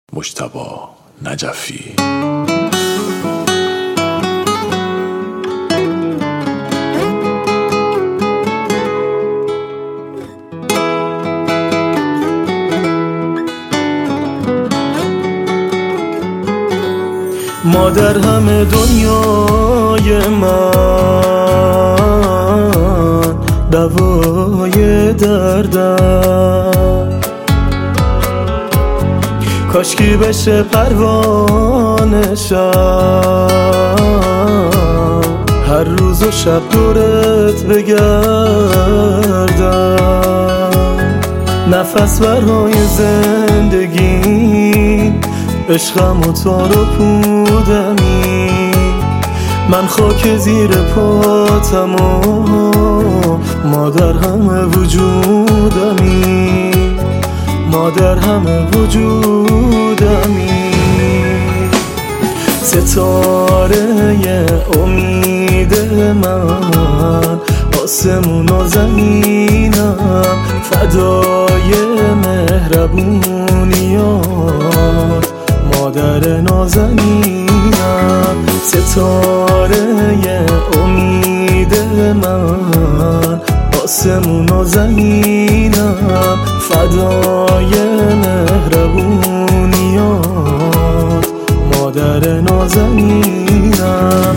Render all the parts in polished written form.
مجتبی نجفی. ما در همه دنیای من دوای دردم، کاشکی بشه پروانه شم، هر روز و شب دورت بگردم، نفس برای زندگی عشقم و تار و پودمی، من خاک زیر پاتم و ما در همه وجودمی، ما در همه وجودمی. ستاره امید من، آسمون و زمینم، فدای مهربونیات مادر نازنینم. ستاره امید من، آسمون و زمینم، فدای مهربونیات مادر نازنینم.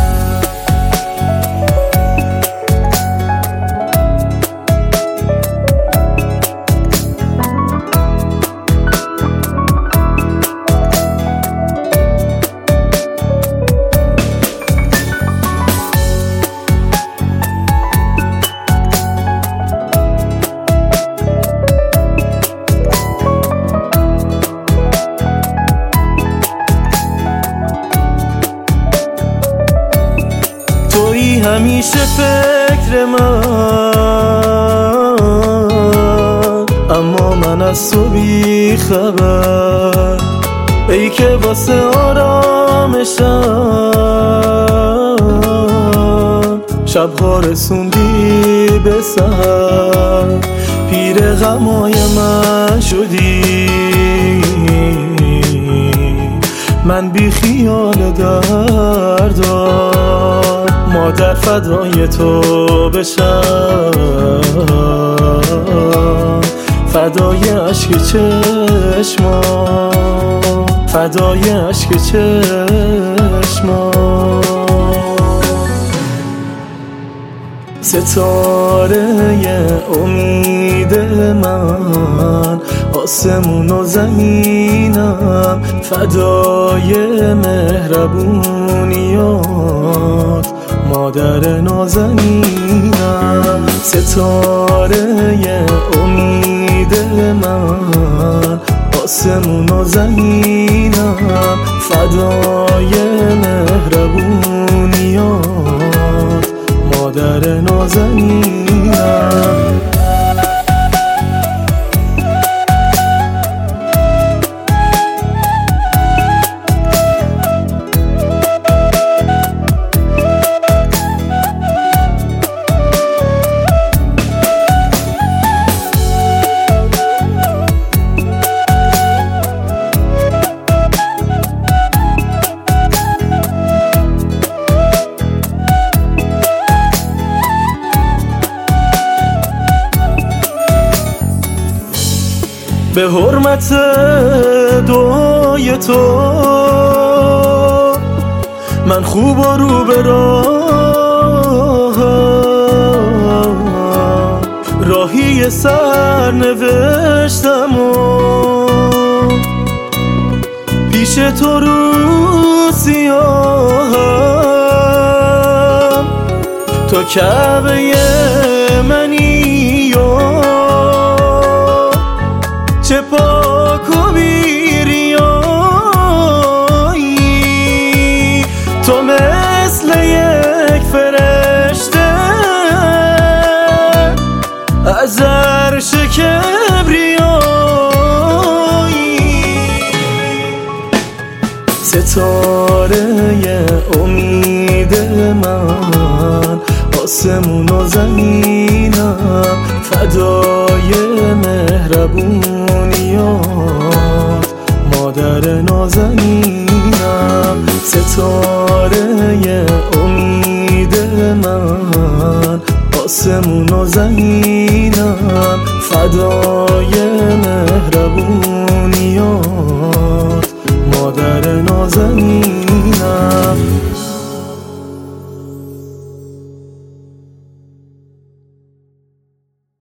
تویی همیشه فکر من، اما من از تو بی خبر، ای که واسه آرامشم شبها رسوندی به سحر، پیر غمای من شدی، من بی خیال دردم، مادر فدای تو بشم، فدای عشق چشمام، فدای عشق چشمام. ستاره امید من، آسمون و زمینم، فدای مهربونیات مادر نازنینم. ستاره امید من، آسمون و زمینم، فدای مهربونیات مادر نازنینم. به حرمت دعای تو من خوب و رو به راهی سر نوشتم و پیش تو رو سیاهم، تو کعبه منی و چه پاک و بیریایی، تو مثل یک فرشته از عرش کبریایی. ستاره امید من، آسمون و زمینم، فدای مهربونیات مادر مادر نازنینم، ستاره امید من، آسمون و زمینم، فدای مهربونیات مادر نازنینم.